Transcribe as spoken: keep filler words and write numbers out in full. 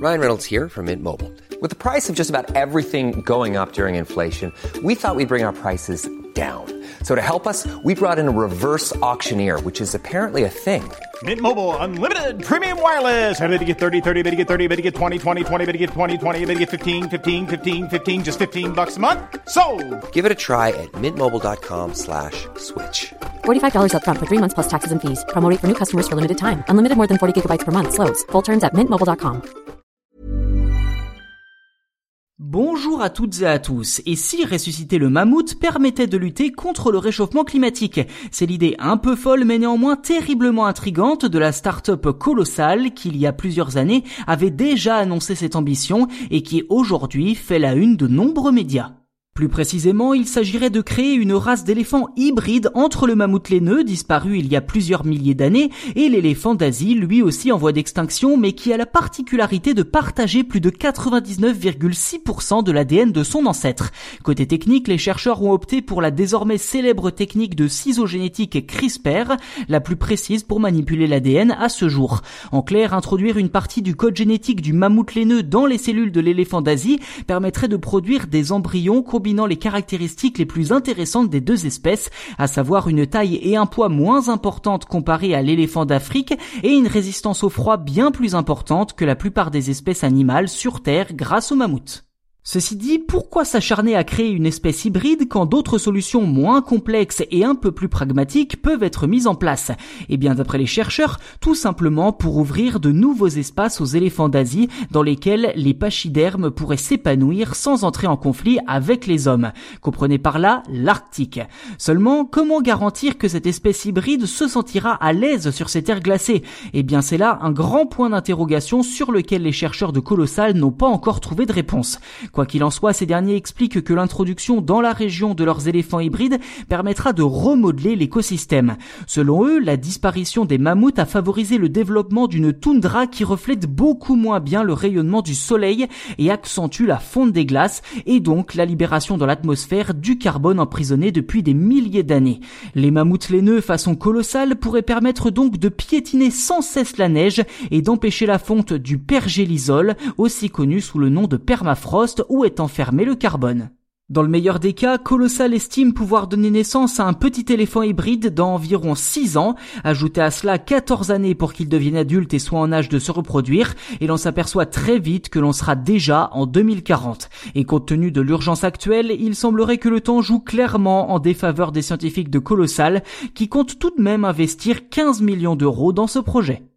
Ryan Reynolds here from Mint Mobile. With the price of just about everything going up during inflation, we thought we'd bring our prices down. So to help us, we brought in a reverse auctioneer, which is apparently a thing. Mint Mobile Unlimited Premium Wireless. How to get thirty, thirty, how to get thirty, how to get twenty, twenty, twenty, how to get twenty, twenty, how to get fifteen, fifteen, fifteen, fifteen, just fifteen bucks a month? Sold! Give it a try at mintmobile.com slash switch. forty-five dollars up front for three months plus taxes and fees. Promo rate for new customers for limited time. Unlimited more than forty gigabytes per month. Slows full terms at mint mobile dot com. Bonjour à toutes et à tous. Et si ressusciter le mammouth permettait de lutter contre le réchauffement climatique? C'est l'idée un peu folle mais néanmoins terriblement intrigante de la start-up Colossal qui, il y a plusieurs années, avait déjà annoncé cette ambition et qui aujourd'hui fait la une de nombreux médias. Plus précisément, il s'agirait de créer une race d'éléphants hybride entre le mammouth laineux, disparu il y a plusieurs milliers d'années, et l'éléphant d'Asie, lui aussi en voie d'extinction, mais qui a la particularité de partager plus de quatre-vingt-dix-neuf virgule six pour cent de l'A D N de son ancêtre. Côté technique, les chercheurs ont opté pour la désormais célèbre technique de ciseaux-génétique CRISPR, la plus précise pour manipuler l'A D N à ce jour. En clair, introduire une partie du code génétique du mammouth laineux dans les cellules de l'éléphant d'Asie permettrait de produire des embryons combinant les caractéristiques les plus intéressantes des deux espèces, à savoir une taille et un poids moins importantes comparés à l'éléphant d'Afrique et une résistance au froid bien plus importante que la plupart des espèces animales sur Terre grâce au mammouth. Ceci dit, pourquoi s'acharner à créer une espèce hybride quand d'autres solutions moins complexes et un peu plus pragmatiques peuvent être mises en place? Eh bien, d'après les chercheurs, tout simplement pour ouvrir de nouveaux espaces aux éléphants d'Asie dans lesquels les pachydermes pourraient s'épanouir sans entrer en conflit avec les hommes. Comprenez par là l'Arctique. Seulement, comment garantir que cette espèce hybride se sentira à l'aise sur ces terres glacées? Eh bien, c'est là un grand point d'interrogation sur lequel les chercheurs de Colossal n'ont pas encore trouvé de réponse. Quoi qu'il en soit, ces derniers expliquent que l'introduction dans la région de leurs éléphants hybrides permettra de remodeler l'écosystème. Selon eux, la disparition des mammouths a favorisé le développement d'une toundra qui reflète beaucoup moins bien le rayonnement du soleil et accentue la fonte des glaces et donc la libération dans l'atmosphère du carbone emprisonné depuis des milliers d'années. Les mammouths laineux façon Colossal pourraient permettre donc de piétiner sans cesse la neige et d'empêcher la fonte du pergélisol, aussi connu sous le nom de permafrost, où est enfermé le carbone. Dans le meilleur des cas, Colossal estime pouvoir donner naissance à un petit éléphant hybride dans environ six ans. Ajoutez à cela quatorze années pour qu'il devienne adulte et soit en âge de se reproduire, et l'on s'aperçoit très vite que l'on sera déjà en deux mille quarante. Et compte tenu de l'urgence actuelle, il semblerait que le temps joue clairement en défaveur des scientifiques de Colossal, qui comptent tout de même investir quinze millions d'euros dans ce projet.